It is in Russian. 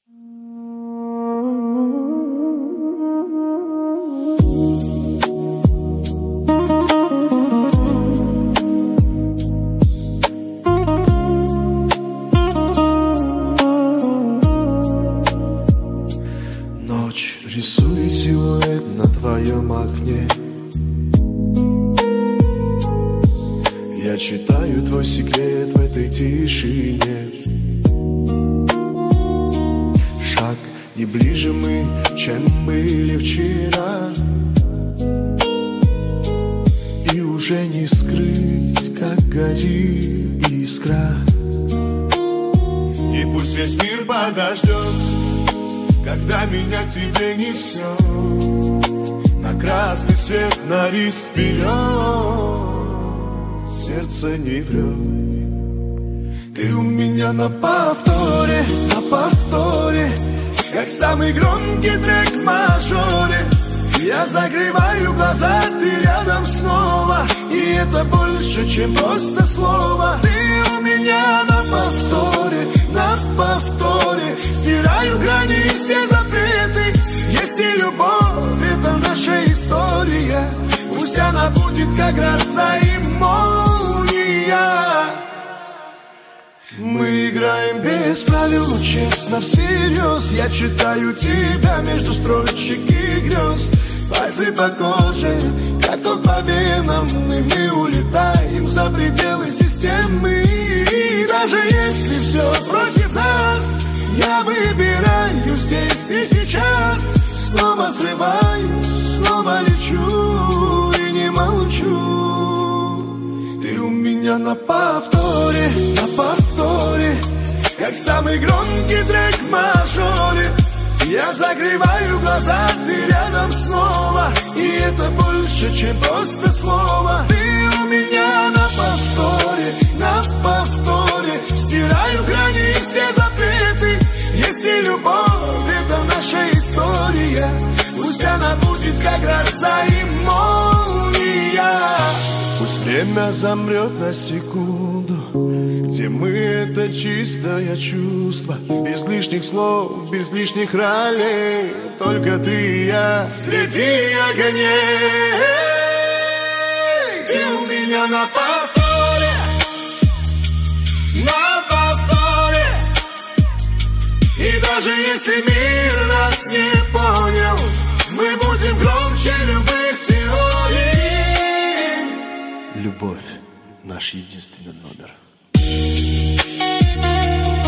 Ночь рисует силуэт на твоем окне. Я читаю твой секрет в этой тишине. Шаг и ближе мы, чем были вчера. И уже не скрыть, как горит искра. И пусть весь мир подождет, когда меня к тебе несет, на красный свет, на риск вперед. Сердце не врет. Ты у меня на повторе, как самый громкий трек в мажоре. Я закрываю глаза, ты рядом снова, и это больше, чем просто слово. Ты у меня на повторе, стираю грани и все запреты. Если любовь — это наша история, пусть она будет как гроза и молния. Мы играем без правил, но честно, всерьез. Я читаю тебя между строчек и грез. Пальцы по коже, как ток по венам, и мы улетаем за пределы системы. И даже если все против нас, я выбираю здесь и сейчас. Снова срываюсь, снова лечу и не молчу. Ты у меня на повторе, как самый громкий трек в мажоре. Я закрываю глаза, ты рядом снова, и это больше, чем просто слово. Ты у меня на повторе, стираю грани и все запреты. Если любовь — это наша история, пусть она будет как гроза и молния. Пусть время замрет на секунду, где мы — это чистое чувство. Без лишних слов, без лишних ролей, только ты и я среди огней. Ты у меня на повторе, и даже если мир нас не понял, мы будем громче любых теорий. Любовь — наш единственный номер.